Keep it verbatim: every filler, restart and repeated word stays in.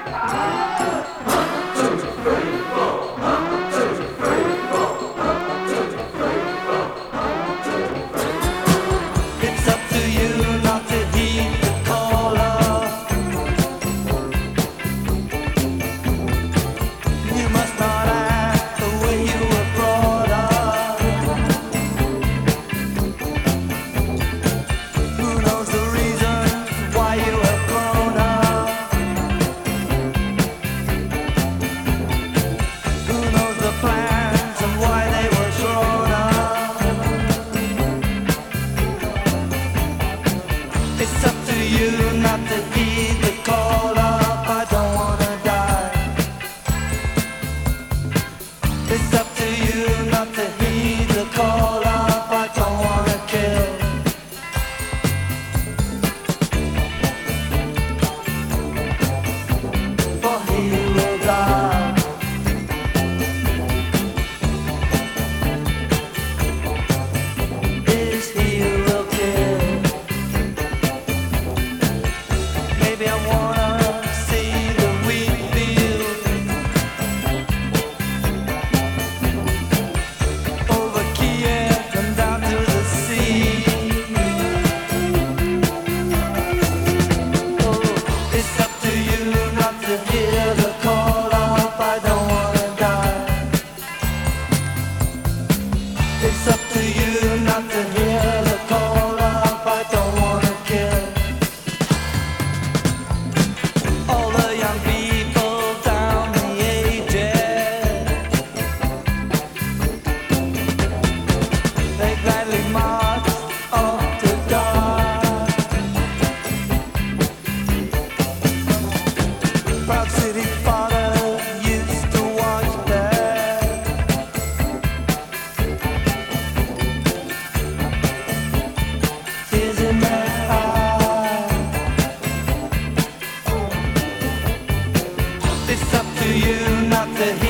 It's up to you not to heed the caller. You must not act the way you were brought up. Who knows the reasons why you have grown up? Who knows the plans and why they were drawn up? It's up to you not to heed the call up. I don't wanna die. It's up to you not to heed the call up. I don't wanna kill. For he will die. Is he who will kill? Maybe I wanna see the wheat field over Kiev and down to the sea. Oh, it's up to you not to hear the call up. I don't wanna die. It's up to you not to hear the call up. I don't wanna kill. All the young people down the ages, they gladly march off to die. Proud city father used to watch there. Tears in their eyes. It's up to you not to hear